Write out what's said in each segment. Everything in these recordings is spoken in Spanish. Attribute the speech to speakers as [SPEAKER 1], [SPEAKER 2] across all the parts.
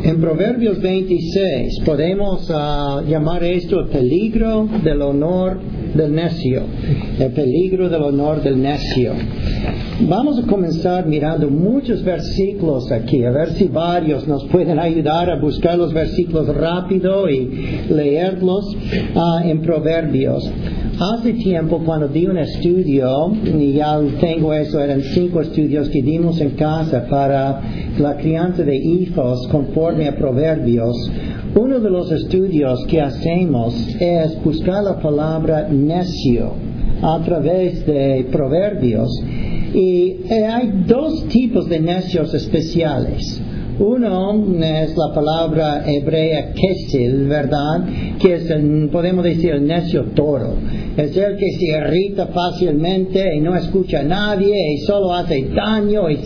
[SPEAKER 1] En Proverbios 26 podemos llamar esto el peligro del honor del necio. El peligro del honor del necio. Vamos a comenzar mirando muchos versículos aquí, a ver si varios nos pueden ayudar a buscar los versículos rápido y leerlos en Proverbios. Hace tiempo, cuando di un estudio, y ya tengo eso, eran 5 estudios que dimos en casa para la crianza de hijos conforme a Proverbios. Uno de los estudios que hacemos es buscar la palabra necio a través de Proverbios. Y hay 2 tipos de necios especiales. Uno es la palabra hebrea kesel, ¿verdad? Que es, podemos decir, el necio toro. Es el que se irrita fácilmente y no escucha a nadie y solo hace daño y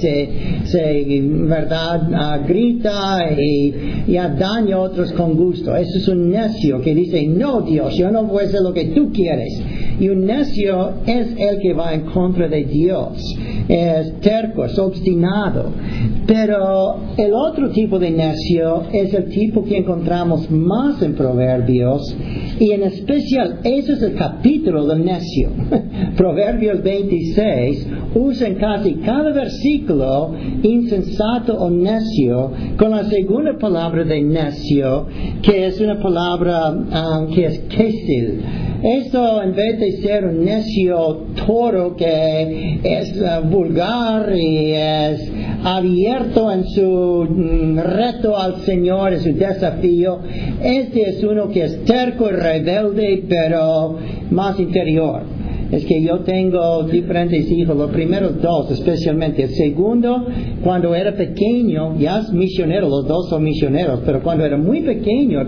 [SPEAKER 1] ¿verdad? Grita y daña a otros con gusto. Eso es un necio que dice, no Dios, yo no voy a hacer lo que tú quieres. Y un necio es el que va en contra de Dios. Es terco, es obstinado. Pero el otro tipo de necio es el tipo que encontramos más en Proverbios, y en especial ese es el capítulo del necio. Proverbios 26 usa en casi cada versículo insensato o necio con la segunda palabra de necio, que es una palabra que es kesel. Esto, en vez de ser un necio toro que es vulgar y es abierto en su reto al Señor, en su desafío, este es uno que es terco y rebelde, pero más interior. Es que yo tengo diferentes hijos, los primeros 2 especialmente. El segundo, cuando era pequeño, ya es misionero, los 2 son misioneros, pero cuando era muy pequeño,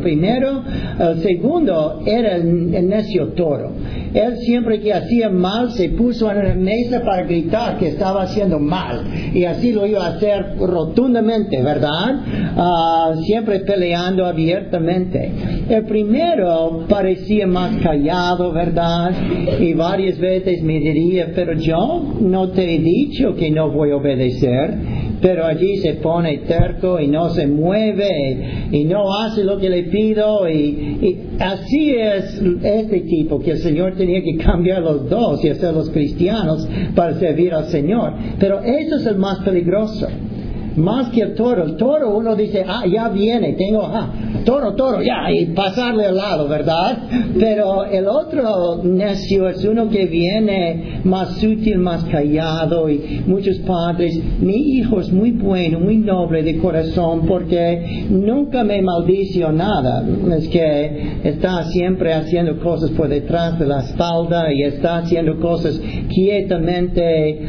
[SPEAKER 1] el segundo era el necio toro. Él siempre que hacía mal se puso en la mesa para gritar que estaba haciendo mal, y así lo iba a hacer rotundamente, ¿verdad? Siempre peleando abiertamente. El primero parecía más callado, ¿verdad? Y varias veces me diría, pero yo no te he dicho que no voy a obedecer. Pero allí se pone terco y no se mueve y no hace lo que le pido, y así es este tipo, que el Señor tenía que cambiar los 2 y hacerlos cristianos para servir al Señor. Pero eso es el más peligroso. Más que el toro uno dice, ya viene, toro, ya, y pasarle al lado, ¿verdad? Pero el otro necio es uno que viene más sutil, más callado, y muchos padres, mi hijo es muy bueno, muy noble de corazón, porque nunca me maldice o nada. Es que está siempre haciendo cosas por detrás de la espalda y está haciendo cosas quietamente.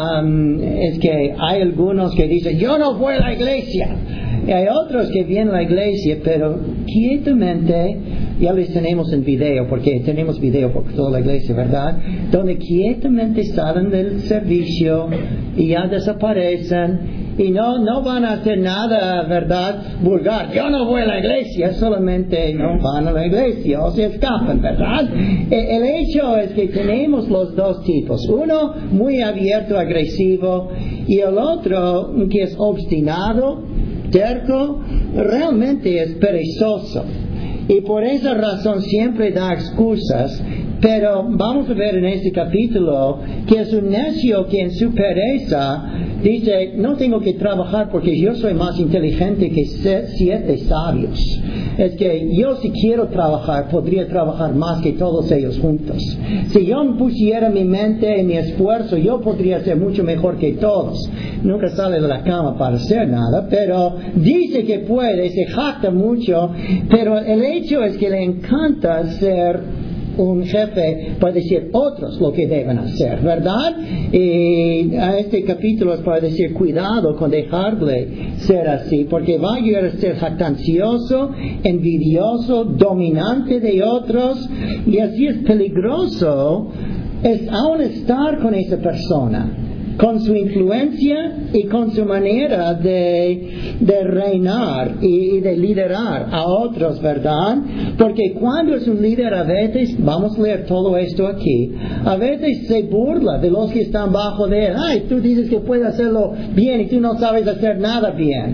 [SPEAKER 1] Es que hay algunos que dicen, yo no voy a la iglesia. Y hay otros que vienen a la iglesia, pero quietamente, ya les tenemos en video, porque tenemos video por toda la iglesia, ¿verdad? Donde quietamente salen del servicio y ya desaparecen. Y no van a hacer nada, ¿verdad? Vulgar. Yo no voy a la iglesia, solamente no van a la iglesia o se escapan, ¿verdad? El hecho es que tenemos los 2 tipos. Uno muy abierto, agresivo, y el otro que es obstinado, terco, realmente es perezoso. Y por esa razón siempre da excusas. Pero vamos a ver en este capítulo que es un necio que en su pereza dice, no tengo que trabajar porque yo soy más inteligente que 7 sabios. Es que yo, si quiero trabajar, podría trabajar más que todos ellos juntos. Si yo pusiera mi mente y mi esfuerzo, yo podría ser mucho mejor que todos. Nunca sale de la cama para hacer nada, pero dice que puede, se jacta mucho. Pero el hecho es que le encanta ser un jefe para decir otros lo que deben hacer, ¿verdad? Y a este capítulo es para decir cuidado con dejarle ser así, porque va a llegar a ser jactancioso, envidioso, dominante de otros, y así es peligroso aún estar con esa persona, con su influencia y con su manera de reinar y de liderar a otros, ¿verdad? Porque cuando es un líder, a veces, vamos a leer todo esto aquí, a veces se burla de los que están bajo de él. Ay, tú dices que puedes hacerlo bien y tú no sabes hacer nada bien.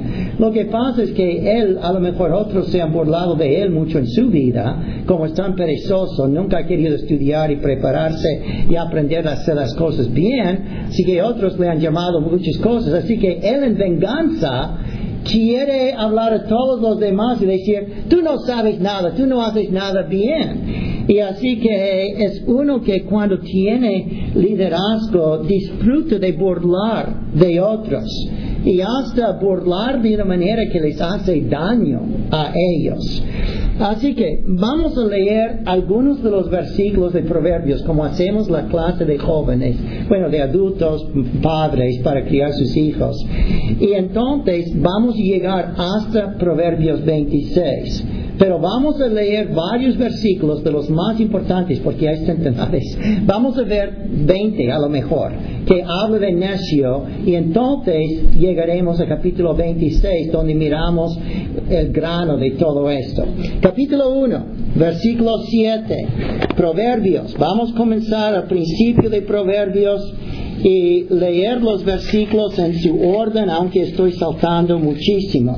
[SPEAKER 1] Lo que pasa es que él, a lo mejor otros se han burlado de él mucho en su vida, como es tan perezoso, nunca ha querido estudiar y prepararse y aprender a hacer las cosas bien, así que otros le han llamado muchas cosas, así que él en venganza quiere hablar a todos los demás y decir, tú no sabes nada, tú no haces nada bien. Y así que es uno que cuando tiene liderazgo disfruta de burlar de otros y hasta burlar de una manera que les hace daño a ellos. Así que vamos a leer algunos de los versículos de Proverbios, como hacemos la clase de jóvenes, bueno, de adultos, padres, para criar sus hijos. Y entonces vamos a llegar hasta Proverbios 26. Pero vamos a leer varios versículos de los más importantes, porque hay centenares. Vamos a ver 20 a lo mejor, que habla de necio, y entonces llegaremos al capítulo 26, donde miramos el grano de todo esto. Capítulo 1, versículo 7, Proverbios. Vamos a comenzar al principio de Proverbios y leer los versículos en su orden, aunque estoy saltando muchísimos.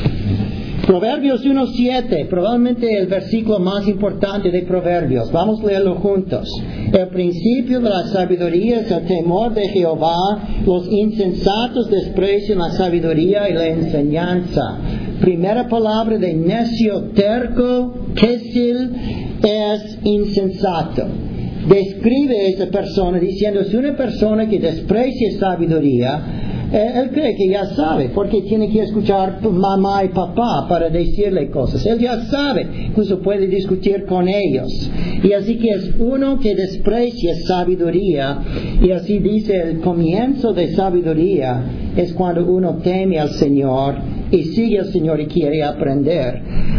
[SPEAKER 1] Proverbios 1:7, probablemente el versículo más importante de Proverbios. Vamos a leerlo juntos. El principio de la sabiduría es el temor de Jehová. Los insensatos desprecian la sabiduría y la enseñanza. Primera palabra de necio, terco, kesil, es insensato. Describe a esa persona diciendo, es una persona que desprecia sabiduría. Él cree que ya sabe, porque tiene que escuchar mamá y papá para decirle cosas. Él ya sabe, incluso puede discutir con ellos. Y así que es uno que desprecia sabiduría. Y así dice, el comienzo de sabiduría es cuando uno teme al Señor y sigue al Señor y quiere aprender.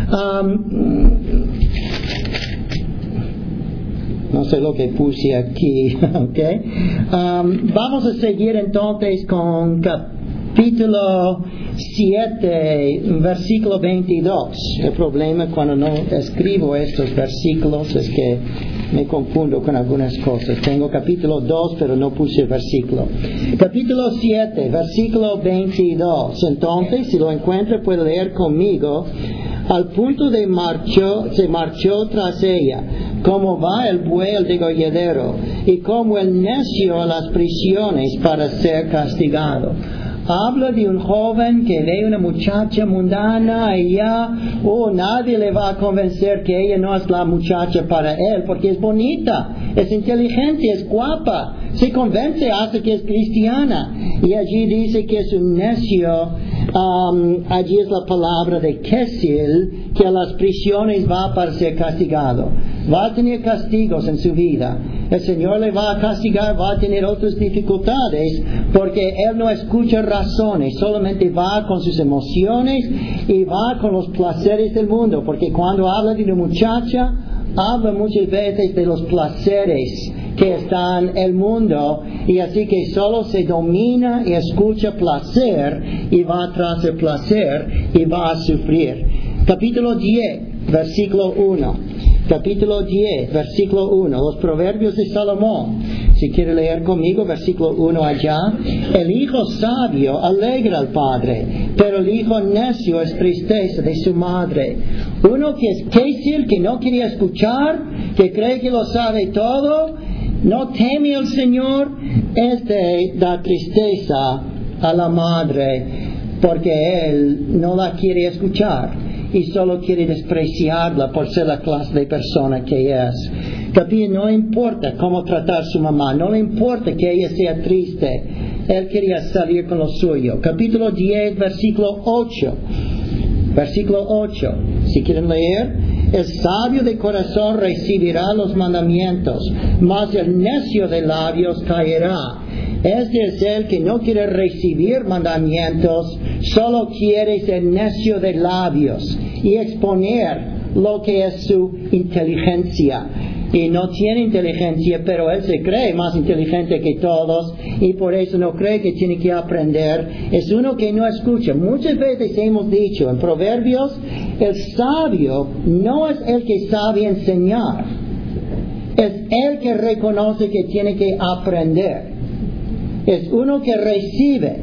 [SPEAKER 1] No sé lo que puse aquí, ¿ok? Vamos a seguir entonces con capítulo 7, versículo 22. El problema cuando no escribo estos versículos es que me confundo con algunas cosas. Tengo capítulo 2, pero no puse el versículo. Capítulo 7, versículo 22. Entonces, si lo encuentra, puede leer conmigo. Al punto de se marchó tras ella, como va el buey al degolladero, y como el necio a las prisiones para ser castigado. Habla de un joven que ve una muchacha mundana y ya, nadie le va a convencer que ella no es la muchacha para él, porque es bonita, es inteligente, es guapa, se convence hasta que es cristiana. Y allí dice que es un necio, allí es la palabra de kesil, que a las prisiones va para ser castigado. Va a tener castigos en su vida. El Señor le va a castigar, va a tener otras dificultades, porque Él no escucha razones, solamente va con sus emociones y va con los placeres del mundo, porque cuando habla de una muchacha, habla muchas veces de los placeres que están en el mundo, y así que solo se domina y escucha placer, y va tras el placer, y va a sufrir. Capítulo 10, versículo 1. Capítulo 10, versículo 1, los proverbios de Salomón. Si quiere leer conmigo, versículo 1 allá. El hijo sabio alegra al padre, pero el hijo necio es tristeza de su madre. Uno que es késil, que no quiere escuchar, que cree que lo sabe todo, no teme al Señor, da tristeza a la madre, porque él no la quiere escuchar y solo quiere despreciarla por ser la clase de persona que es. No importa cómo tratar a su mamá, no le importa que ella sea triste, él quería salir con lo suyo. Capítulo 10, versículo 8. Versículo 8, si quieren leer. El sabio de corazón recibirá los mandamientos, mas el necio de labios caerá. Este es el que no quiere recibir mandamientos, solo quiere ser necio de labios y exponer lo que es su inteligencia. Y no tiene inteligencia, pero él se cree más inteligente que todos y por eso no cree que tiene que aprender. Es uno que no escucha. Muchas veces hemos dicho en Proverbios, el sabio no es el que sabe enseñar, es el que reconoce que tiene que aprender. Es uno que recibe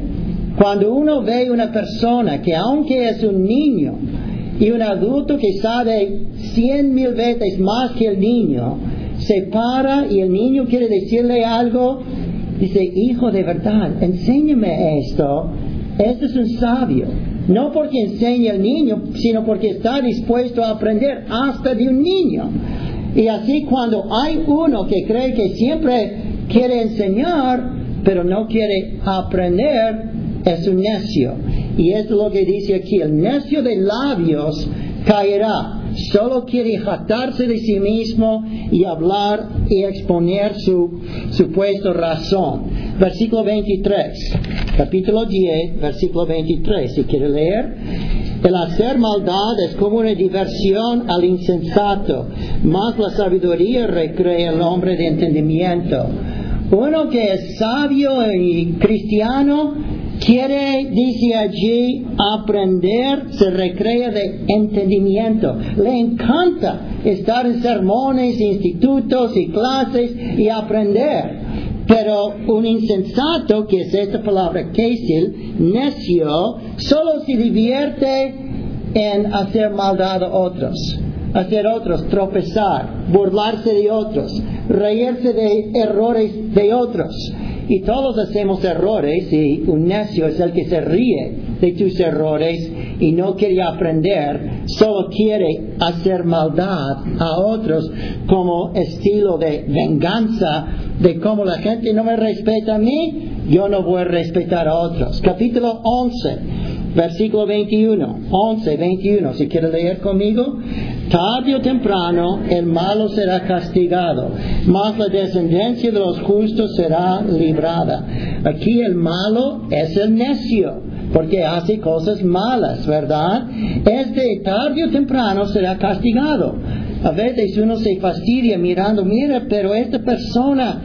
[SPEAKER 1] Cuando uno ve una persona que aunque es un niño y un adulto que sabe 100,000 veces más que el niño, se para y el niño quiere decirle algo, dice, hijo, de verdad, enséñame esto. Este es un sabio. No porque enseñe al niño, sino porque está dispuesto a aprender hasta de un niño. Y así cuando hay uno que cree que siempre quiere enseñar, pero no quiere aprender, es un necio. Y esto es lo que dice aquí: el necio de labios caerá. Solo quiere jactarse de sí mismo y hablar y exponer su supuesta razón. Versículo 23. Capítulo 10, versículo 23. Si quiere leer. El hacer maldad es como una diversión al insensato, mas la sabiduría recrea al hombre de entendimiento. Uno que es sabio y cristiano quiere, dice allí, aprender, se recrea de entendimiento. Le encanta estar en sermones, institutos y clases y aprender. Pero un insensato, que es esta palabra késil, necio, solo se divierte en hacer maldad a otros, hacer otros tropezar, burlarse de otros, reírse de errores de otros. Y todos hacemos errores, y un necio es el que se ríe de tus errores y no quiere aprender, solo quiere hacer maldad a otros como estilo de venganza, de cómo la gente no me respeta a mí, yo no voy a respetar a otros. Capítulo 11, versículo 21. 11, 21, si quiere leer conmigo. Tarde o temprano el malo será castigado, mas la descendencia de los justos será librada. Aquí el malo es el necio, porque hace cosas malas, ¿verdad? Tarde o temprano será castigado. A veces uno se fastidia mirando, mira, pero esta persona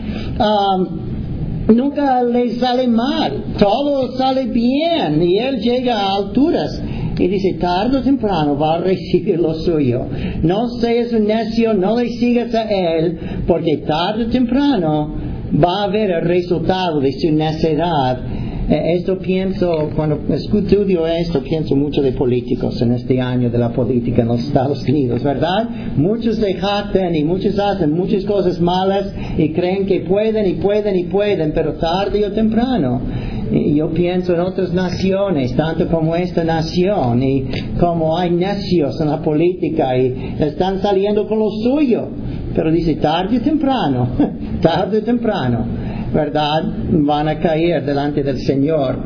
[SPEAKER 1] nunca le sale mal, todo sale bien, y él llega a alturas. Y dice, tarde o temprano va a recibir lo suyo. No seas un necio, no le sigas a él, porque tarde o temprano va a ver el resultado de su necedad. Esto pienso, cuando estudio esto, pienso mucho de políticos en este año de la política en los Estados Unidos, ¿verdad? Muchos se jactan y muchos hacen muchas cosas malas y creen que pueden, pero tarde o temprano. Y yo pienso en otras naciones, tanto como esta nación, y como hay necios en la política y están saliendo con lo suyo. Pero dice, tarde o temprano, ¿verdad? Van a caer delante del Señor.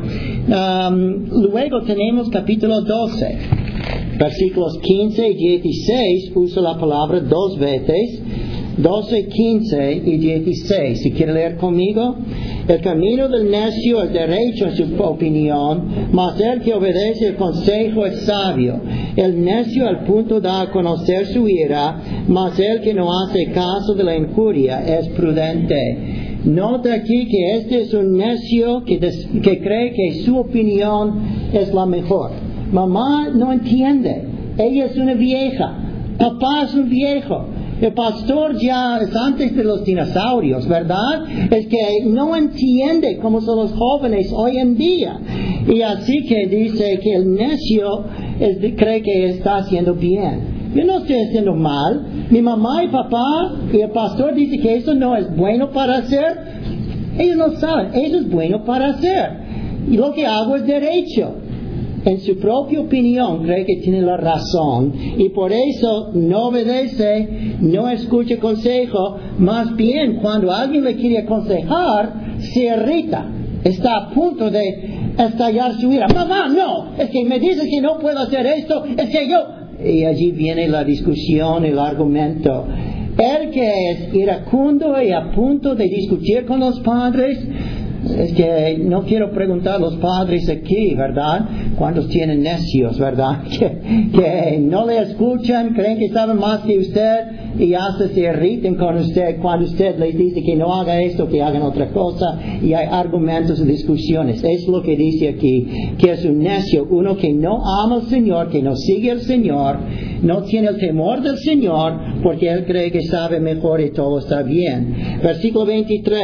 [SPEAKER 1] Luego tenemos capítulo 12, versículos 15 y 16, uso la palabra dos veces. 12, 15 y 16. Si quiere leer conmigo. El camino del necio es derecho en su opinión, mas el que obedece el consejo es sabio. El necio al punto da a conocer su ira, mas el que no hace caso de la injuria es prudente. Nota aquí que este es un necio que cree que su opinión es la mejor. Mamá no entiende. Ella es una vieja. Papá es un viejo. El pastor ya es antes de los dinosaurios, ¿verdad? Es que no entiende cómo son los jóvenes hoy en día. Y así que dice que el necio cree que está haciendo bien. Yo no estoy haciendo mal. Mi mamá y papá y el pastor dicen que eso no es bueno para hacer. Ellos no saben, eso es bueno para hacer. Y lo que hago es derecho. En su propia opinión cree que tiene la razón y por eso no obedece, no escucha consejo. Más bien, cuando alguien le quiere aconsejar, se irrita, está a punto de estallar su ira. Mamá, no, es que me dices que no puedo hacer esto, es que yo... Y allí viene la discusión, el argumento. El que es iracundo y a punto de discutir con los padres, es que no quiero preguntar a los padres aquí, ¿verdad? ¿Cuántos tienen necios, verdad? Que no le escuchan, creen que saben más que usted y hasta se irriten con usted cuando usted les dice que no haga esto, que hagan otra cosa, y hay argumentos y discusiones. Es lo que dice aquí, que es un necio, uno que no ama al Señor, que no sigue al Señor, no tiene el temor del Señor, porque él cree que sabe mejor y todo está bien. Versículo 23.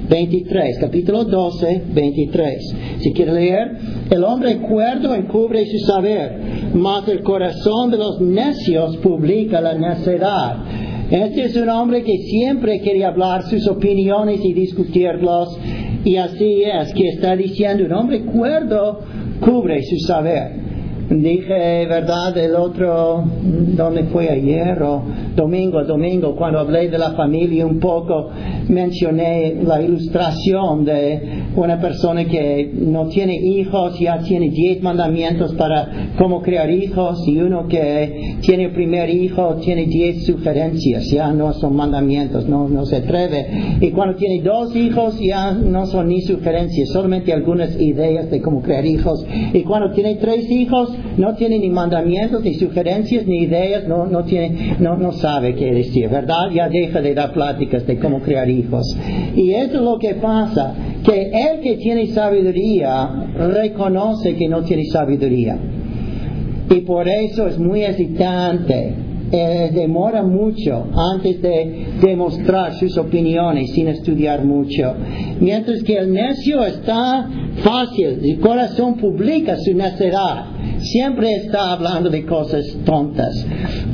[SPEAKER 1] 23, capítulo 12, 23. Si quiere leer, el hombre cuerdo encubre su saber, mas el corazón de los necios publica la necedad. Este es un hombre que siempre quiere hablar sus opiniones y discutirlos, y así es que está diciendo, un hombre cuerdo cubre su saber. Dije, ¿verdad? El otro, ¿dónde fue ayer? O domingo, cuando hablé de la familia un poco, mencioné la ilustración de una persona que no tiene hijos, ya tiene 10 mandamientos para cómo crear hijos, y uno que tiene el primer hijo tiene 10 sugerencias, ya no son mandamientos, no se atreve. Y cuando tiene 2 hijos ya no son ni sugerencias, solamente algunas ideas de cómo crear hijos. Y cuando tiene 3 hijos, no tiene ni mandamientos, ni sugerencias, ni ideas, no sabe qué decir, ¿verdad? Ya deja de dar pláticas de cómo crear hijos. Y eso es lo que pasa, que el que tiene sabiduría reconoce que no tiene sabiduría. Y por eso es muy hesitante. Demora mucho antes de demostrar sus opiniones sin estudiar mucho. Mientras que el necio está fácil, el corazón publica su necedad. Siempre está hablando de cosas tontas,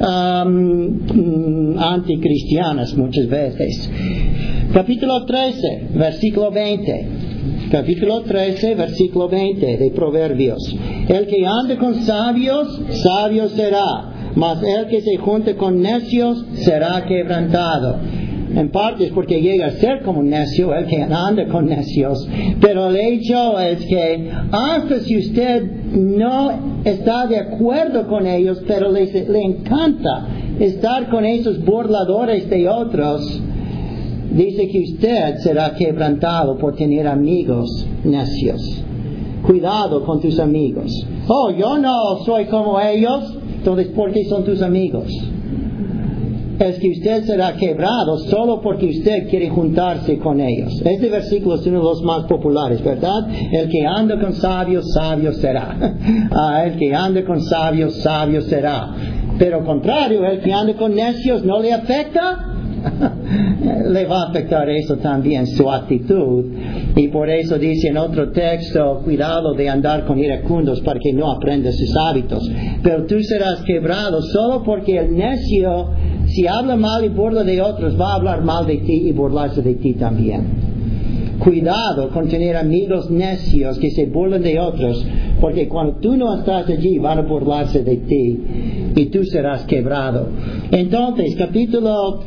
[SPEAKER 1] anticristianas muchas veces. Capítulo 13, versículo 20. Capítulo 13, versículo 20 de Proverbios. El que ande con sabios, sabio será. Mas el que se junte con necios será quebrantado. En parte es porque llega a ser como un necio el que anda con necios. Pero el hecho es que hasta si usted no está de acuerdo con ellos, pero le encanta estar con esos burladores de otros, dice que usted será quebrantado por tener amigos necios. Cuidado con tus amigos. Oh, yo no soy como ellos. Entonces, ¿por qué son tus amigos? Es que usted será quebrado solo porque usted quiere juntarse con ellos. Este versículo es uno de los más populares, ¿verdad? El que anda con sabios, sabio será. El que anda con sabios, sabio será. Pero al contrario, el que anda con necios no le afecta. Le va a afectar eso también, su actitud. Y por eso dice en otro texto, cuidado de andar con iracundos para que no aprendas sus hábitos. Pero tú serás quebrado solo porque el necio, si habla mal y burla de otros, va a hablar mal de ti y burlarse de ti también. Cuidado con tener amigos necios que se burlan de otros, porque cuando tú no estás allí van a burlarse de ti y tú serás quebrado. Entonces, capítulo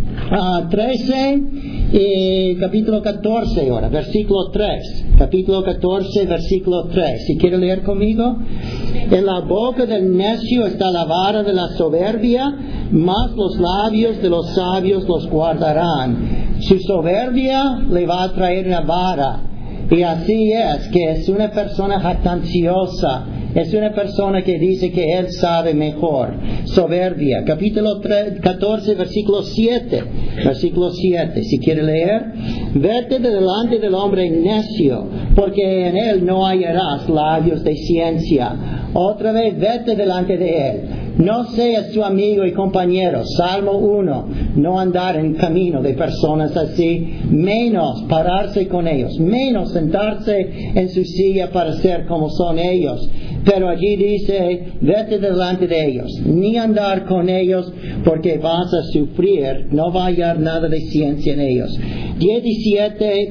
[SPEAKER 1] 13 y capítulo 14 ahora, versículo 3. Capítulo 14, versículo 3. Si quiere leer conmigo. En la boca del necio está la vara de la soberbia, mas los labios de los sabios los guardarán. Su soberbia le va a traer una vara. Y así es, que es una persona jactanciosa. Es una persona que dice que él sabe mejor. Soberbia. Capítulo 14, versículo 7. Versículo 7. Si quiere leer. Vete de delante del hombre necio, porque en él no hallarás labios de ciencia. Otra vez, vete delante de él. No seas su amigo y compañero. Salmo 1. No andar en camino de personas así. Menos pararse con ellos. Menos sentarse en su silla para ser como son ellos. Pero allí dice, vete delante de ellos. Ni andar con ellos porque vas a sufrir. No va a hallar nada de ciencia en ellos. 17,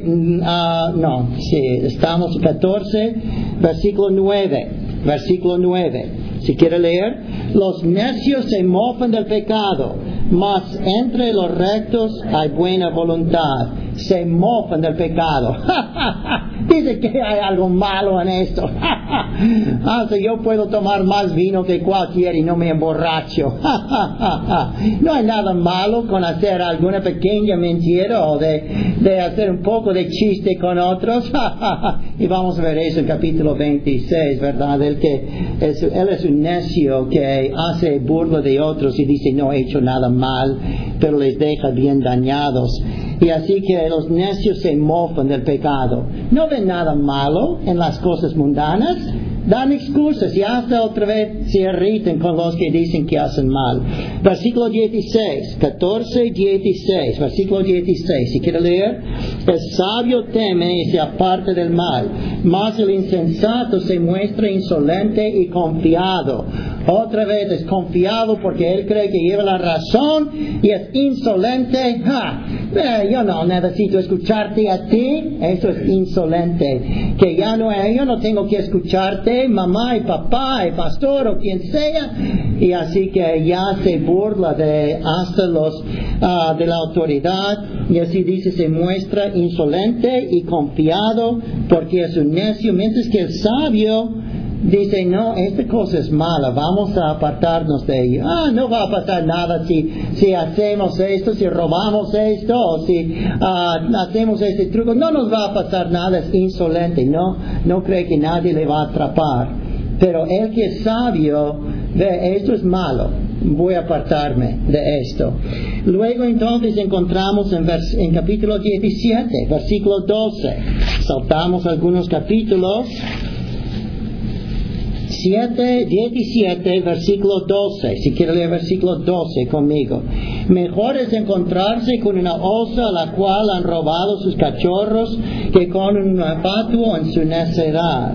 [SPEAKER 1] estamos 14, versículo 9. Versículo 9. Si quiere leer. Los necios se mofan del pecado, mas entre los rectos hay buena voluntad. Se mofan del pecado. Dice que hay algo malo en esto. Yo puedo tomar más vino que cualquiera y no me emborracho. No hay nada malo con hacer alguna pequeña mentira o de hacer un poco de chiste con otros. Y vamos a ver eso en capítulo 26, ¿verdad? Él es un necio que hace burla de otros y dice no he hecho nada mal, pero les deja bien dañados. Y así que los necios se mofan del pecado. No ven nada malo en las cosas mundanas. dan excusas y hasta otra vez se irritan con los que dicen que hacen mal. Versículo 16, 14, 16, versículo 16, si quiere leer. El sabio teme y se aparta del mal, mas el insensato se muestra insolente y confiado. Otra vez es confiado porque él cree que lleva la razón y es insolente. Yo no necesito escucharte a ti. Eso es insolente. Que yo no tengo que escucharte, mamá y papá y pastor o quien sea. Y así que ya se burla de hasta los de la autoridad. Y así dice, se muestra insolente y confiado porque es un necio, mientras que el sabio dice, no, esta cosa es mala, vamos a apartarnos de ello. No va a pasar nada si hacemos esto, si robamos esto, o si hacemos este truco. No nos va a pasar nada, es insolente, no cree que nadie le va a atrapar. Pero el que es sabio, ve, esto es malo, voy a apartarme de esto. Luego entonces encontramos en capítulo 17, versículo 12. Saltamos algunos capítulos. 17, versículo 12. Si quiere leer versículo 12 conmigo. Mejor es encontrarse con una osa a la cual han robado sus cachorros que con un fatuo en su necedad.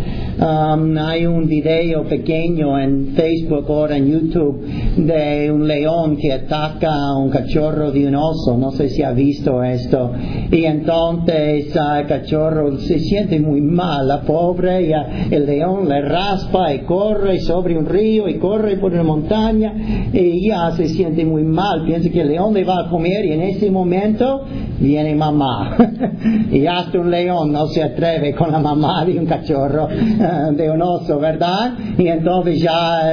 [SPEAKER 1] Hay un video pequeño en Facebook o en YouTube de un león que ataca a un cachorro de un oso. No sé si ha visto esto. Y entonces el cachorro se siente muy mal, la pobre, y el león le raspa y corre sobre un río y corre por una montaña y ya se siente muy mal. Piensa que el león le va a comer y en ese momento viene mamá. Y hasta un león no se atreve con la mamá de un cachorro, de un oso, ¿verdad? Y entonces ya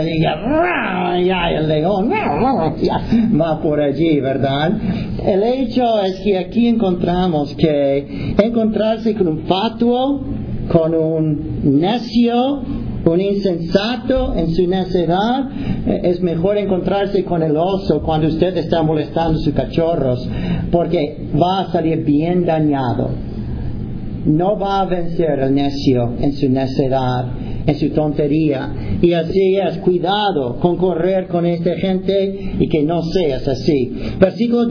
[SPEAKER 1] el león ya va por allí, ¿verdad? El hecho es que aquí encontramos que encontrarse con un fatuo, con un necio, un insensato en su necedad, es mejor encontrarse con el oso cuando usted está molestando a sus cachorros, porque va a salir bien dañado. No va a vencer el necio en su necedad, en su tontería. Y así es, cuidado con correr con esta gente y que no seas así. Versículo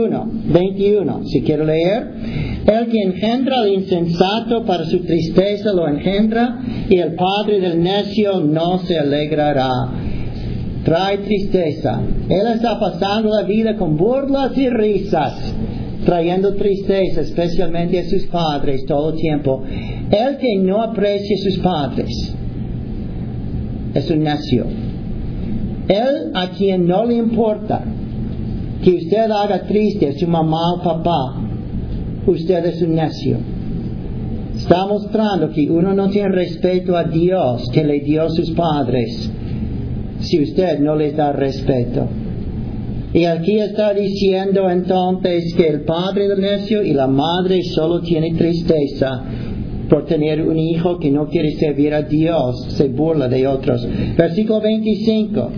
[SPEAKER 1] 21, si quiero leer. El que engendra al insensato para su tristeza lo engendra, y el padre del necio no se alegrará. Trae tristeza. Él está pasando la vida con burlas y risas, trayendo tristeza, especialmente a sus padres todo el tiempo. El que no aprecia a sus padres es un necio. Él a quien no le importa que usted haga triste a su mamá o papá, usted es un necio. Está mostrando que uno no tiene respeto a Dios que le dio a sus padres si usted no les da respeto. Y aquí está diciendo entonces que el padre del necio y la madre solo tienen tristeza por tener un hijo que no quiere servir a Dios, se burla de otros. Versículo 25.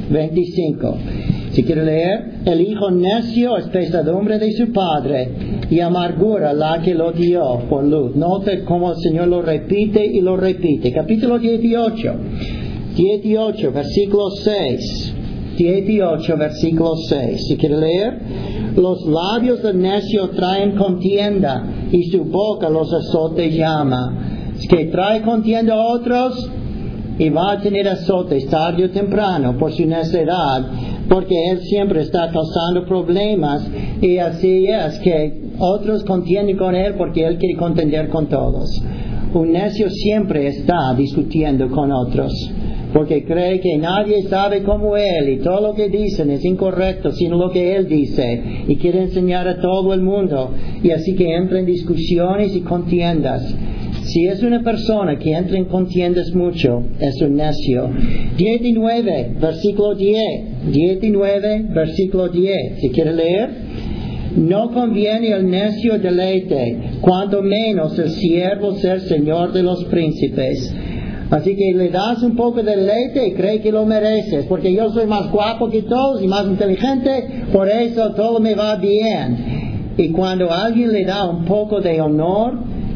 [SPEAKER 1] Si quiere leer, el hijo necio es pesadumbre de su padre y amargura la que lo dio por luz. Note cómo el Señor lo repite y lo repite. Capítulo 18, versículo 6. 18, versículo 6. Si quiere leer, los labios del necio traen contienda y su boca los azotes llama. Es que trae contienda a otros y va a tener azotes tarde o temprano por su necedad, porque él siempre está causando problemas, y así es que otros contienden con él porque él quiere contender con todos. Un necio siempre está discutiendo con otros, porque cree que nadie sabe como él y todo lo que dicen es incorrecto sino lo que él dice, y quiere enseñar a todo el mundo, y así que entra en discusiones y contiendas. Si es una persona que entra en contiendas mucho, es un necio. 19, versículo 10. 19, versículo 10. Si quiere leer. No conviene el necio deleite, cuanto menos el siervo ser señor de los príncipes. Así que le das un poco de deleite y cree que lo mereces, porque yo soy más guapo que todos y más inteligente, por eso todo me va bien. Y cuando alguien le da un poco de honor,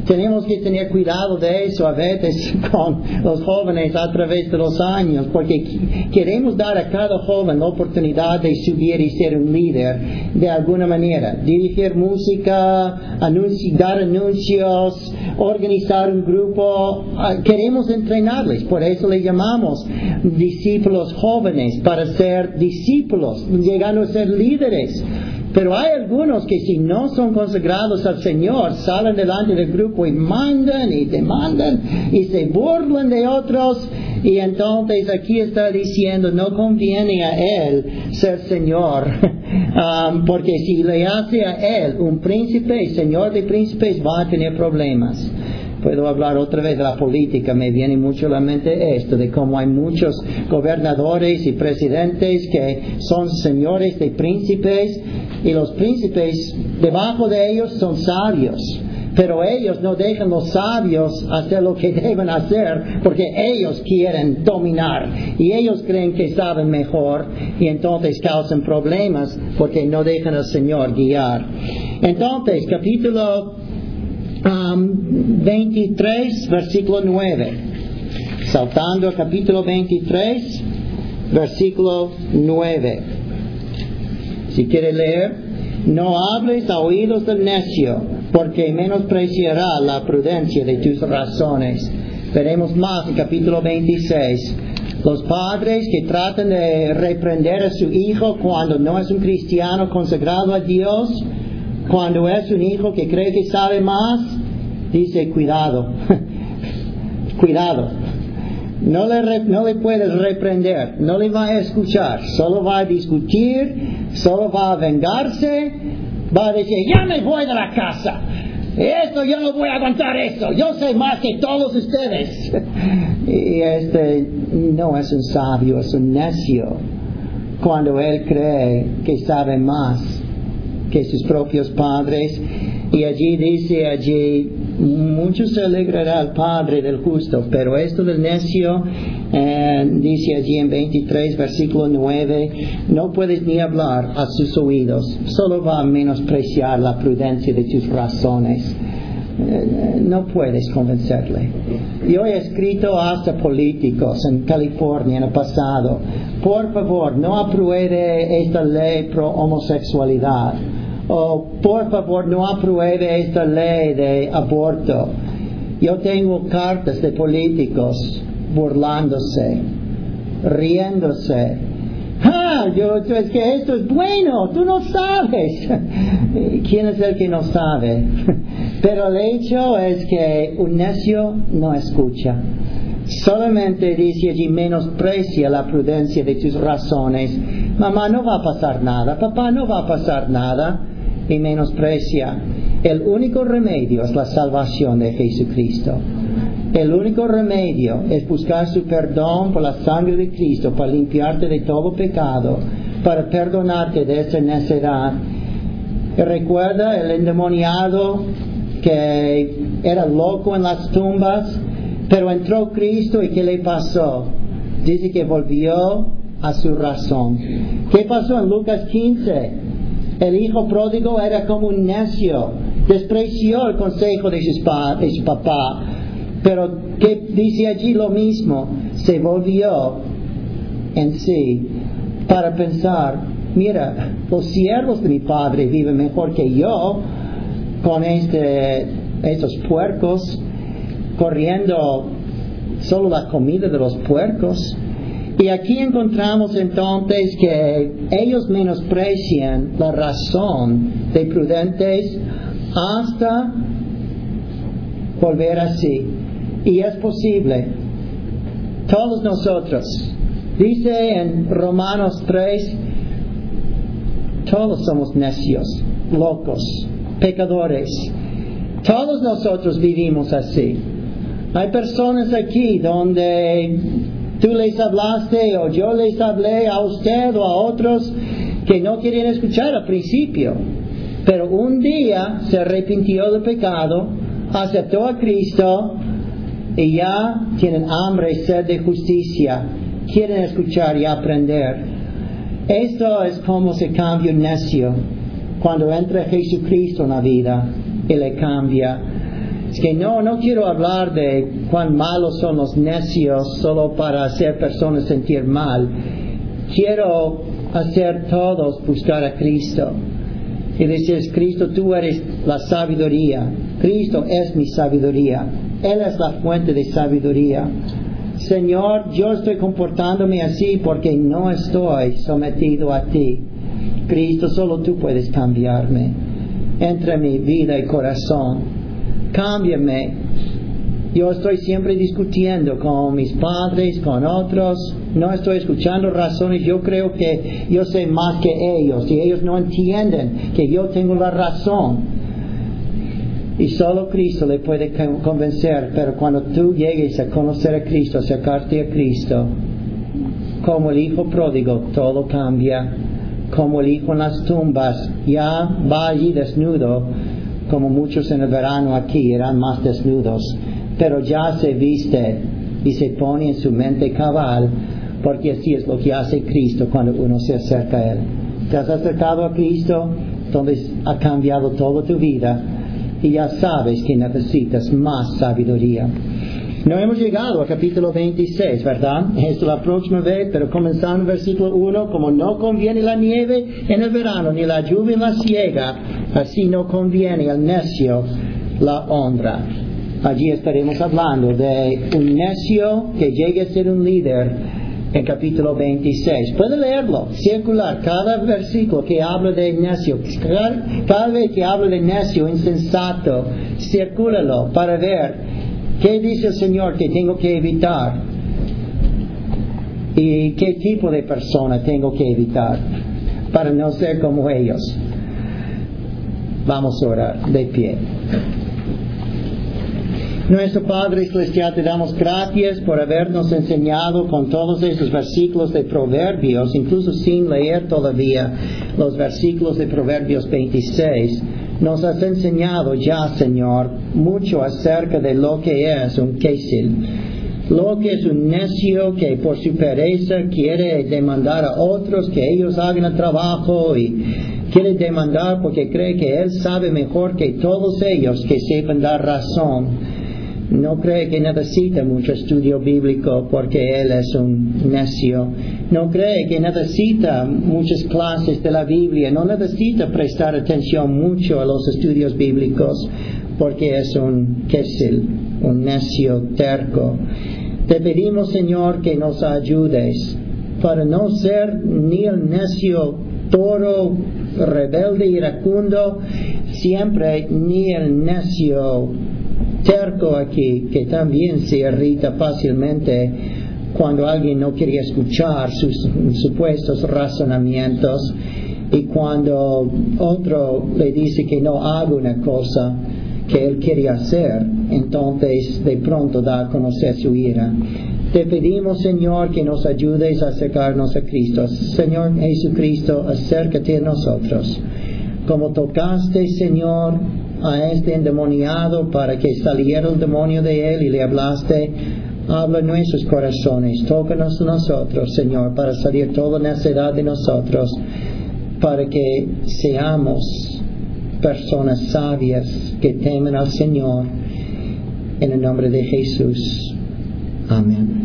[SPEAKER 1] tenemos que tener cuidado de eso a veces con los jóvenes a través de los años, porque queremos dar a cada joven la oportunidad de subir y ser un líder de alguna manera, dirigir música, dar anuncios, organizar un grupo. Queremos entrenarles, por eso le llamamos discípulos jóvenes, para ser discípulos, llegando a ser líderes. Pero hay algunos que si no son consagrados al Señor, salen delante del grupo y mandan y demandan y se burlan de otros. Y entonces aquí está diciendo, no conviene a Él ser Señor. Porque si le hace a Él un príncipe, Señor de príncipes, va a tener problemas. Puedo hablar otra vez de la política, me viene mucho a la mente esto, de cómo hay muchos gobernadores y presidentes que son señores de príncipes, y los príncipes debajo de ellos son sabios, pero ellos no dejan los sabios hacer lo que deben hacer, porque ellos quieren dominar, y ellos creen que saben mejor, y entonces causan problemas, porque no dejan al Señor guiar. Entonces, capítulo 23, versículo 9. Saltando al capítulo 23, versículo 9. Si quiere leer, no hables a oídos del necio, porque menospreciará la prudencia de tus razones. Veremos más en capítulo 26. Los padres que tratan de reprender a su hijo cuando no es un cristiano consagrado a Dios, cuando es un hijo que cree que sabe más, dice cuidado, cuidado. No le puedes reprender, no le va a escuchar, solo va a discutir, solo va a vengarse, va a decir, ya me voy de la casa, esto yo no voy a aguantar esto, yo sé más que todos ustedes. Y no es un sabio, es un necio, cuando él cree que sabe más que sus propios padres. Y allí dice, mucho se alegrará el padre del justo, pero esto del necio, dice allí en 23, versículo 9, no puedes ni hablar a sus oídos, solo va a menospreciar la prudencia de tus razones. No puedes convencerle. Yo he escrito hasta políticos en California en el pasado, por favor, no apruebe esta ley pro homosexualidad, o por favor no apruebe esta ley de aborto. Yo tengo cartas de políticos burlándose, riéndose. Es que esto es bueno, tú no sabes. ¿Quién es el que no sabe? Pero el hecho es que un necio no escucha. Solamente dice allí, menosprecia la prudencia de tus razones. Mamá, no va a pasar nada, papá, no va a pasar nada. Y menosprecia. El único remedio es la salvación de Jesucristo. El único remedio es buscar su perdón por la sangre de Cristo, para limpiarte de todo pecado, para perdonarte de esa necedad. Y recuerda el endemoniado que era loco en las tumbas, pero entró Cristo, y ¿qué le pasó? Dice que volvió a su razón. ¿Qué pasó en Lucas 15? El hijo pródigo era como un necio, despreció el consejo de su papá, pero que dice allí lo mismo, se volvió en sí para pensar, mira, los siervos de mi padre viven mejor que yo, con estos puercos, corriendo solo la comida de los puercos. Y aquí encontramos entonces que ellos menosprecian la razón de prudentes hasta volver así. Y es posible. Todos nosotros, dice en Romanos 3, todos somos necios, locos, pecadores. Todos nosotros vivimos así. Hay personas aquí donde tú les hablaste, o yo les hablé a usted o a otros, que no querían escuchar al principio, pero un día se arrepintió del pecado, aceptó a Cristo, y ya tienen hambre y sed de justicia, quieren escuchar y aprender. Esto es como se cambia un necio cuando entra Jesucristo en la vida y le cambia. Es que no quiero hablar de cuán malos son los necios solo para hacer personas sentir mal. Quiero hacer todos buscar a Cristo. Y decir, Cristo, tú eres la sabiduría. Cristo es mi sabiduría. Él es la fuente de sabiduría. Señor, yo estoy comportándome así porque no estoy sometido a ti. Cristo, solo tú puedes cambiarme. Entra en mi vida y corazón. Cámbiame. Yo estoy siempre discutiendo con mis padres, con otros. No estoy escuchando razones. Yo creo que yo sé más que ellos. Y ellos no entienden que yo tengo la razón. Y solo Cristo le puede convencer. Pero cuando tú llegues a conocer a Cristo, acercarte a Cristo, como el hijo pródigo, todo cambia. Como el hijo en las tumbas, ya va allí desnudo, como muchos en el verano aquí eran más desnudos. Pero ya se viste y se pone en su mente cabal, porque así es lo que hace Cristo cuando uno se acerca a Él. Te has acercado a Cristo, entonces ha cambiado toda tu vida y ya sabes que necesitas más sabiduría. No hemos llegado al capítulo 26, ¿verdad? Esto es la próxima vez, pero comenzando en versículo 1, como no conviene la nieve en el verano, ni la lluvia en la siega, así no conviene al necio la honra. Allí estaremos hablando de un necio que llegue a ser un líder en capítulo 26. Puede leerlo, circular, cada versículo que habla de necio, cada vez que habla de necio insensato, circúlalo para ver ¿qué dice el Señor que tengo que evitar? ¿Y qué tipo de persona tengo que evitar para no ser como ellos? Vamos a orar de pie. Nuestro Padre Celestial, te damos gracias por habernos enseñado con todos esos versículos de Proverbios, incluso sin leer todavía los versículos de Proverbios 26. Nos has enseñado ya, Señor, mucho acerca de lo que es un késil. Lo que es un necio que por su pereza quiere demandar a otros que ellos hagan el trabajo y quiere demandar porque cree que él sabe mejor que todos ellos que sepan dar razón. No cree que necesita mucho estudio bíblico porque él es un necio. No cree que necesita muchas clases de la Biblia. No necesita prestar atención mucho a los estudios bíblicos porque es un késil, un necio terco. Te pedimos, Señor, que nos ayudes para no ser ni el necio toro, rebelde, iracundo, siempre ni el necio terco aquí, que también se irrita fácilmente cuando alguien no quiere escuchar sus supuestos razonamientos y cuando otro le dice que no haga una cosa que él quiere hacer, entonces de pronto da a conocer su ira. Te pedimos, Señor, que nos ayudes a acercarnos a Cristo. Señor Jesucristo, acércate a nosotros. Como tocaste, Señor, a este endemoniado para que saliera el demonio de él y le hablaste, habla en nuestros corazones, tócanos a nosotros, Señor, para salir toda necedad de nosotros, para que seamos personas sabias que temen al Señor, en el nombre de Jesús. Amén.